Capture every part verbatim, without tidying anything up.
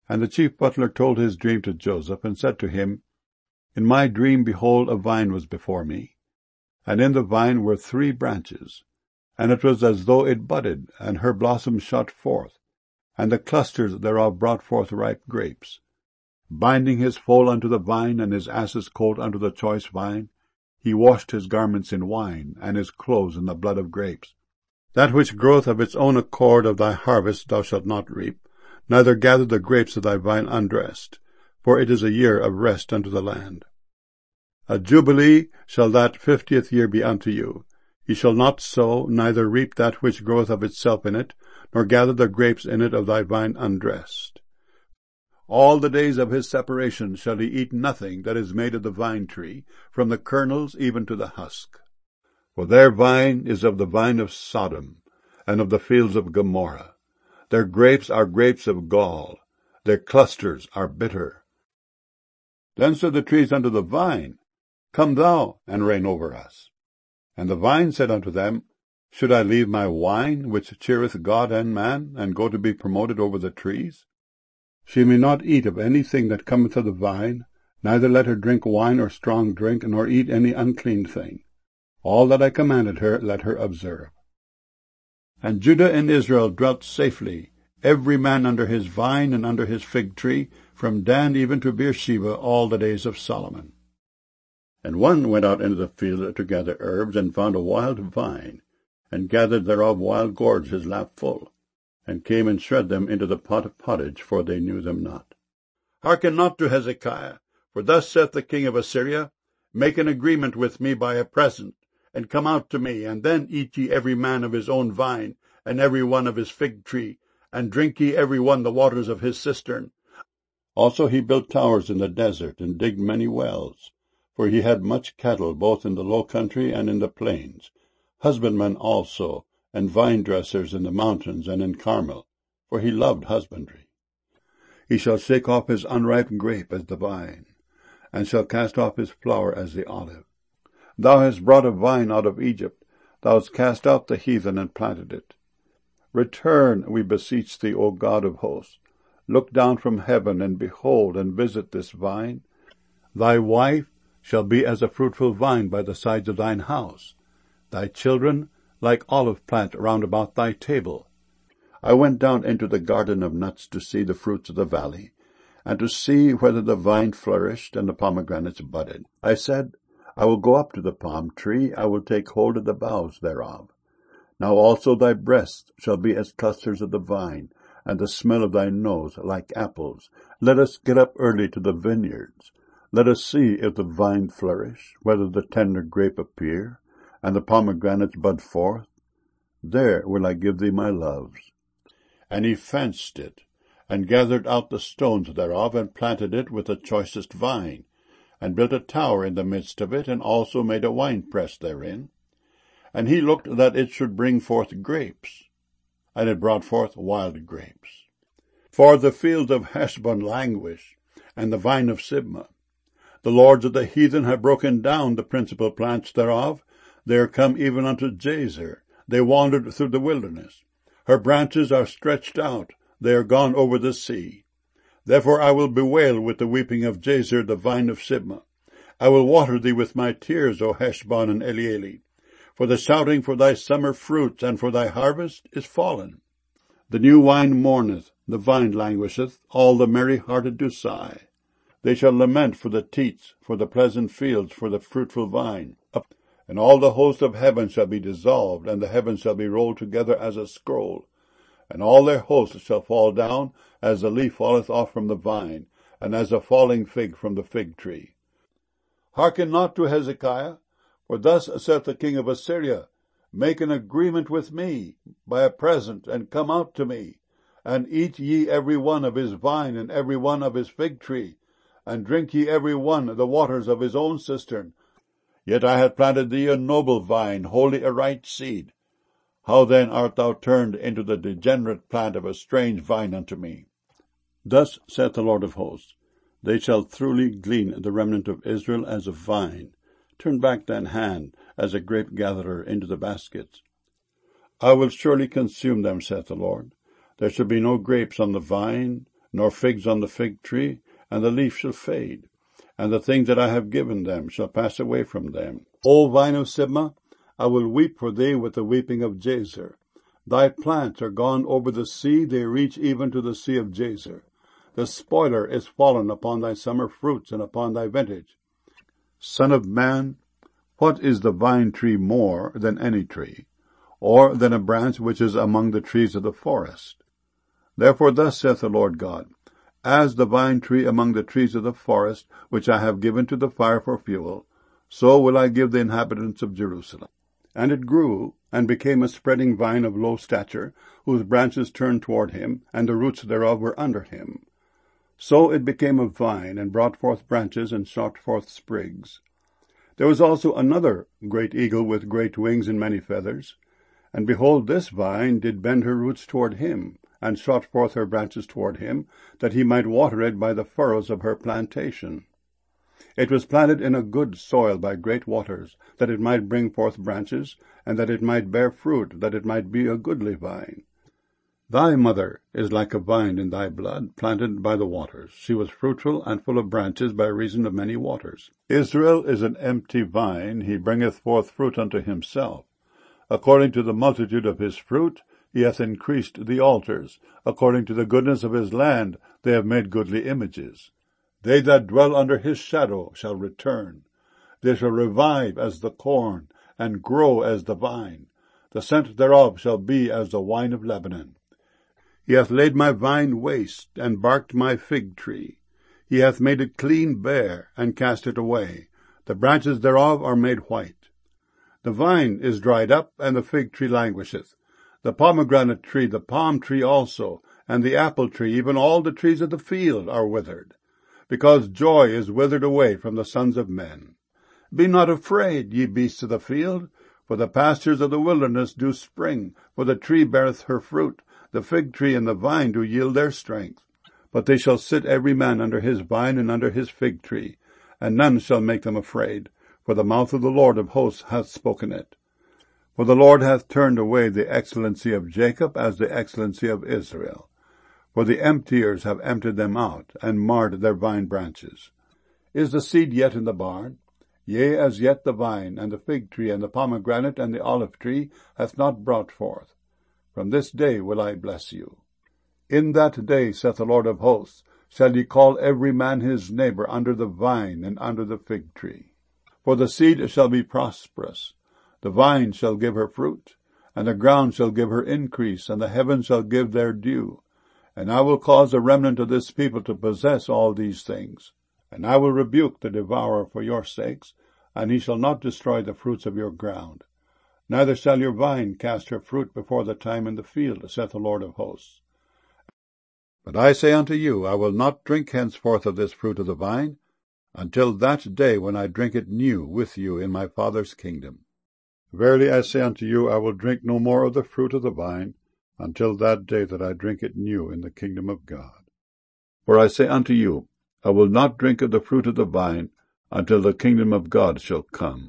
And the chief butler told his dream to Joseph, and said to him, In my dream, behold, a vine was before me, and in the vine were three branches, and it was as though it budded, and her blossoms shot forth, and the clusters thereof brought forth ripe grapes. Binding his foal unto the vine, and his ass's colt unto the choice vine, he washed his garments in wine, and his clothes in the blood of grapes. That which groweth of its own accord of thy harvest thou shalt not reap, neither gather the grapes of thy vine undressed, for it is a year of rest unto the land. A jubilee shall that fiftieth year be unto you. Ye shall not sow, neither reap that which groweth of itself in it, nor gather the grapes in it of thy vine undressed. All the days of his separation shall he eat nothing that is made of the vine tree, from the kernels even to the husk. For their vine is of the vine of Sodom, and of the fields of Gomorrah. Their grapes are grapes of gall, their clusters are bitter. Then said the trees unto the vine, Come thou, and reign over us. And the vine said unto them, Should I leave my wine, which cheereth God and man, and go to be promoted over the trees? She may not eat of anything that cometh of the vine, neither let her drink wine or strong drink, nor eat any unclean thing. All that I commanded her let her observe. And Judah and Israel dwelt safely, every man under his vine and under his fig tree, from Dan even to Beersheba, all the days of Solomon. And one went out into the field to gather herbs, and found a wild vine, and gathered thereof wild gourds his lap full, and came and shred them into the pot of pottage, for they knew them not. Hearken not to Hezekiah, for thus saith the king of Assyria, Make an agreement with me by a present, and come out to me, and then eat ye every man of his own vine, and every one of his fig tree, and drink ye every one the waters of his cistern. Also he built towers in the desert, and digged many wells, for he had much cattle both in the low country and in the plains, husbandmen also, and vine-dressers in the mountains and in Carmel, for he loved husbandry. He shall shake off his unripe grape as the vine, and shall cast off his flower as the olive. Thou hast brought a vine out of Egypt, thou hast cast out the heathen and planted it. Return, we beseech thee, O God of hosts. Look down from heaven, and behold, and visit this vine. Thy wife shall be as a fruitful vine by the sides of thine house, thy children like olive plant round about thy table. I went down into the garden of nuts to see the fruits of the valley, and to see whether the vine flourished and the pomegranates budded. I said, I will go up to the palm tree, I will take hold of the boughs thereof. Now also thy breasts shall be as clusters of the vine, and the smell of thy nose like apples. Let us get up early to the vineyards. Let us see if the vine flourish, whether the tender grape appear, and the pomegranates bud forth. There will I give thee my loves. And he fenced it, and gathered out the stones thereof, and planted it with the choicest vine, and built a tower in the midst of it, and also made a winepress therein. And he looked that it should bring forth grapes, and it brought forth wild grapes. For the fields of Heshbon languish, and the vine of Sibmah. The lords of the heathen have broken down the principal plants thereof. They are come even unto Jazer. They wandered through the wilderness. Her branches are stretched out. They are gone over the sea. Therefore I will bewail with the weeping of Jazer the vine of Sibmah. I will water thee with my tears, O Heshbon and Elealeh. For the shouting for thy summer fruits and for thy harvest is fallen. The new wine mourneth, the vine languisheth, all the merry-hearted do sigh. They shall lament for the teats, for the pleasant fields, for the fruitful vine. And all the host of heaven shall be dissolved, and the heavens shall be rolled together as a scroll. And all their hosts shall fall down, as the leaf falleth off from the vine, and as a falling fig from the fig tree. Hearken not to Hezekiah, for thus saith the king of Assyria, Make an agreement with me by a present, and come out to me, and eat ye every one of his vine and every one of his fig tree, and drink ye every one the waters of his own cistern. Yet I had planted thee a noble vine, wholly a right seed. How then art thou turned into the degenerate plant of a strange vine unto me? Thus saith the Lord of hosts, They shall truly glean the remnant of Israel as a vine. Turn back thine hand as a grape-gatherer into the baskets. I will surely consume them, saith the Lord. There shall be no grapes on the vine, nor figs on the fig tree, and the leaf shall fade, and the things that I have given them shall pass away from them. O vine of Sibmah, I will weep for thee with the weeping of Jazer. Thy plants are gone over the sea, they reach even to the sea of Jazer. The spoiler is fallen upon thy summer fruits and upon thy vintage. Son of man, what is the vine tree more than any tree, or than a branch which is among the trees of the forest? Therefore thus saith the Lord God, as the vine tree among the trees of the forest, which I have given to the fire for fuel, so will I give the inhabitants of Jerusalem. And it grew, and became a spreading vine of low stature, whose branches turned toward him, and the roots thereof were under him. So it became a vine, and brought forth branches, and shot forth sprigs. There was also another great eagle with great wings and many feathers. And behold, this vine did bend her roots toward him, and shot forth her branches toward him, that he might water it by the furrows of her plantation. It was planted in a good soil by great waters, that it might bring forth branches, and that it might bear fruit, that it might be a goodly vine. Thy mother is like a vine in thy blood, planted by the waters. She was fruitful and full of branches by reason of many waters. Israel is an empty vine, he bringeth forth fruit unto himself. According to the multitude of his fruit, he hath increased the altars. According to the goodness of his land, they have made goodly images. They that dwell under his shadow shall return. They shall revive as the corn, and grow as the vine. The scent thereof shall be as the wine of Lebanon. He hath laid my vine waste, and barked my fig tree. He hath made it clean bare, and cast it away. The branches thereof are made white. The vine is dried up, and the fig tree languisheth. The pomegranate tree, the palm tree also, and the apple tree, even all the trees of the field are withered, because joy is withered away from the sons of men. Be not afraid, ye beasts of the field, for the pastures of the wilderness do spring, for the tree beareth her fruit, the fig tree and the vine do yield their strength. But they shall sit every man under his vine and under his fig tree, and none shall make them afraid, for the mouth of the Lord of hosts hath spoken it. For the Lord hath turned away the excellency of Jacob as the excellency of Israel. For the emptiers have emptied them out, and marred their vine branches. Is the seed yet in the barn? Yea, as yet the vine, and the fig tree, and the pomegranate, and the olive tree hath not brought forth. From this day will I bless you. In that day, saith the Lord of hosts, shall ye call every man his neighbor under the vine and under the fig tree. For the seed shall be prosperous. The vine shall give her fruit, and the ground shall give her increase, and the heavens shall give their dew. And I will cause a remnant of this people to possess all these things. And I will rebuke the devourer for your sakes, and he shall not destroy the fruits of your ground. Neither shall your vine cast her fruit before the time in the field, saith the Lord of hosts. But I say unto you, I will not drink henceforth of this fruit of the vine, until that day when I drink it new with you in my Father's kingdom. Verily I say unto you, I will drink no more of the fruit of the vine, until that day that I drink it new in the kingdom of God. For I say unto you, I will not drink of the fruit of the vine, until the kingdom of God shall come.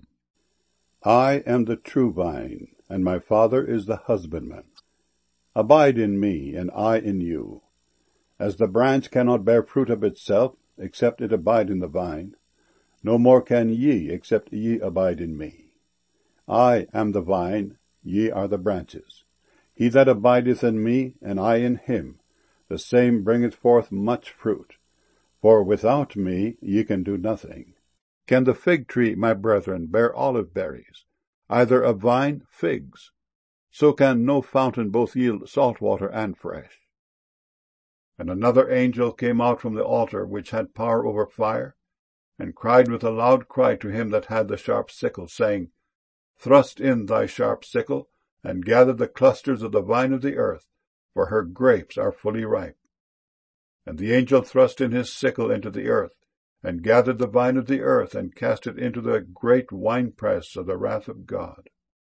I am the true vine, and my Father is the husbandman. Abide in me, and I in you. As the branch cannot bear fruit of itself, except it abide in the vine, no more can ye, except ye abide in me. I am the vine, ye are the branches. He that abideth in me, and I in him, the same bringeth forth much fruit. For without me ye can do nothing. Can the fig tree, my brethren, bear olive berries? Either a vine, figs. So can no fountain both yield salt water and fresh. And another angel came out from the altar which had power over fire, and cried with a loud cry to him that had the sharp sickle, saying, Thrust in thy sharp sickle, and gather the clusters of the vine of the earth, for her grapes are fully ripe. And the angel thrust in his sickle into the earth, and gathered the vine of the earth, and cast it into the great winepress of the wrath of God.